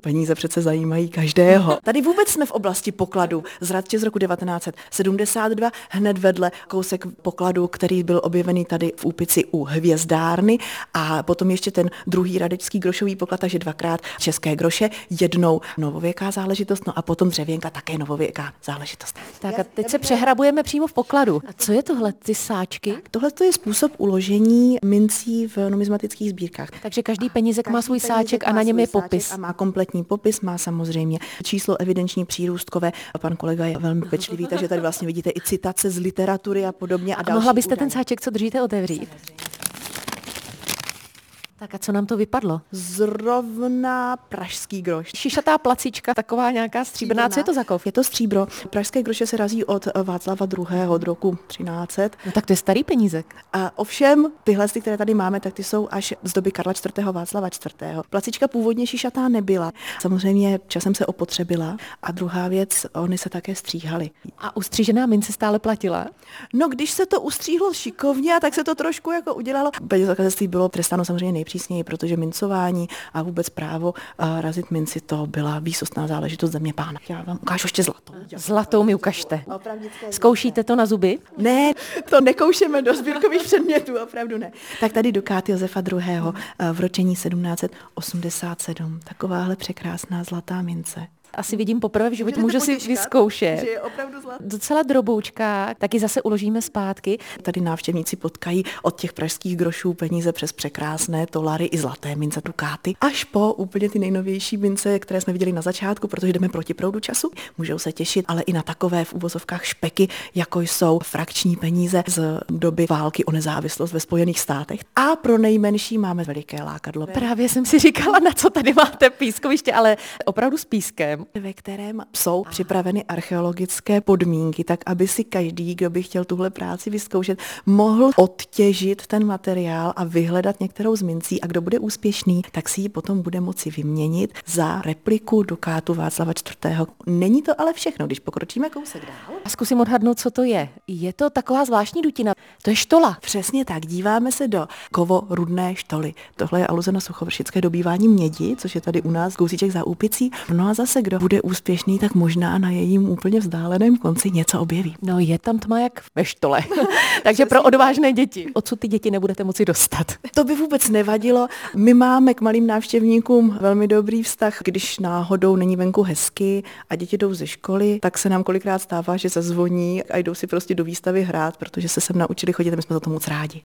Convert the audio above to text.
Peníze přece zajímají každého. Tady vůbec jsme v oblasti pokladu. Zradče z roku 1972, hned vedle kousek pokladu, který byl objevený tady v Úpici u Hvězdárny a potom ještě ten druhý radečský grošový poklad, takže dvakrát české groše, jednou novověká záležitost, no a potom dřevěnka také novověká záležitost. Tak a teď se přehrabujeme přímo v pokladu. A co je tohle, ty sáčky? Tohle je způsob uložení mincí v numismatických sbírkách. Takže každý penízek má svůj sáček a na něm je popis. A má kompletní popis, má samozřejmě číslo evidenční přírůstkové. A pan kolega je velmi pečlivý, takže tady vlastně vidíte i citace z literatury a podobně. A mohla byste ten sáček, co držíte, otevřít? Tak a co nám to vypadlo? Zrovna pražský groš. Šišatá placička, taková nějaká stříbrná. Co je to za kov? Je to stříbro. Pražské groše se razí od Václava II. Od roku 1300. No tak to je starý penízek. A ovšem, tyhle, které tady máme, tak ty jsou až z doby Karla IV. Václava IV. Placička původně šišatá nebyla. Samozřejmě časem se opotřebila. A druhá věc, oni se také stříhali. A ustřížená mince stále platila? No, když se to ustříhlo šikovně, tak se to trošku jako udělalo. Penězokazectví bylo trestáno samozřejmě nejpřísněji, protože mincování a vůbec právo razit minci, to byla výsostná záležitost země pána. Já vám ukážu ještě zlatou. Zlatou mi ukažte. Zkoušíte to na zuby? Ne, to nekoušeme do sbírkových předmětů, opravdu ne. Tak tady dukát Josefa II. V ročení 1787. Takováhle překrásná zlatá mince. Asi vidím poprvé v životě, můžu si vyzkoušet. Že je opravdu zlatá. Docela droboučka, taky zase uložíme zpátky. Tady návštěvníci potkají od těch pražských grošů peníze přes překrásné tolary i zlaté mince dukáty, až po úplně ty nejnovější mince, které jsme viděli na začátku, protože jdeme proti proudu času. Můžou se těšit, ale i na takové v uvozovkách špeky, jako jsou frakční peníze z doby války o nezávislost ve Spojených státech. A pro nejmenší máme veliké lákadlo. Právě jsem si říkala, na co tady máte pískoviště, ale opravdu s pískem. Ve kterém jsou připraveny archeologické podmínky, tak aby si každý, kdo by chtěl tuhle práci vyzkoušet, mohl odtěžit ten materiál a vyhledat některou z mincí a kdo bude úspěšný, tak si ji potom bude moci vyměnit za repliku dukátu Václava IV. Není to ale všechno, když pokročíme kousek dál. A zkusím odhadnout, co to je. Je to taková zvláštní dutina. To je štola. Přesně tak, díváme se do kovorudné štoly. Tohle je aluze na suchovršické dobývání mědi, což je tady u nás kousíček za Úpicí. No a zase kdo bude úspěšný, tak možná na jejím úplně vzdáleném konci něco objeví. No je tam tma jak ve štole. Takže pro odvážné děti. Odsud ty děti nebudete moci dostat. To by vůbec nevadilo. My máme k malým návštěvníkům velmi dobrý vztah. Když náhodou není venku hezky a děti jdou ze školy, tak se nám kolikrát stává, že zazvoní a jdou si prostě do výstavy hrát, protože se sem naučili chodit a my jsme za to moc rádi.